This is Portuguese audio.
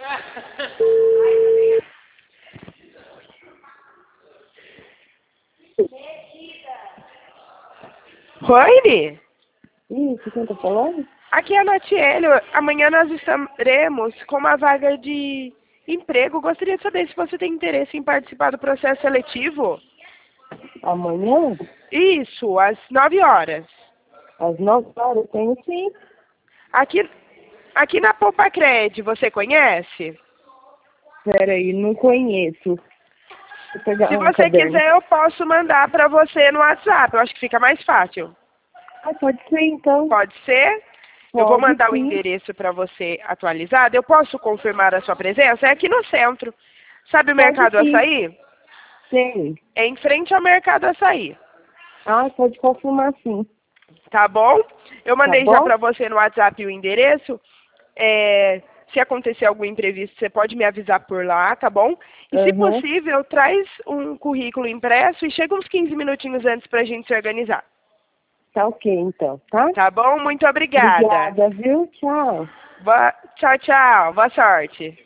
Oi? Isso, quem tá falando? Aqui é a Natiele. Amanhã nós estaremos com uma vaga de emprego. Gostaria de saber se você tem interesse em participar do processo seletivo. Amanhã? Isso, às 9 horas. Às 9 horas? Tenho sim. Aqui na Poupacred, você conhece? Peraí, não conheço. Vou pegar Se um você caderno. quiser, eu posso mandar para você no WhatsApp. Eu acho que fica mais fácil. Ah, pode ser então. Pode ser? Eu vou Pode mandar o sim. endereço para você atualizado. Eu posso confirmar a sua presença? É aqui no centro. Sabe o Pode Mercado sim. Açaí? Sei. É em frente ao Mercado Açaí. Ah, pode confirmar sim. Tá bom? Eu Tá mandei já bom? para você no WhatsApp o endereço. Se acontecer algum imprevisto, você pode me avisar por lá, tá bom? E se Aham. possível, traz um currículo impresso e chega uns 15 minutinhos antes para a gente se organizar. Tá ok então, tá? Tá bom? Muito obrigada. Obrigada, viu? Tchau. Tchau, tchau. Boa sorte.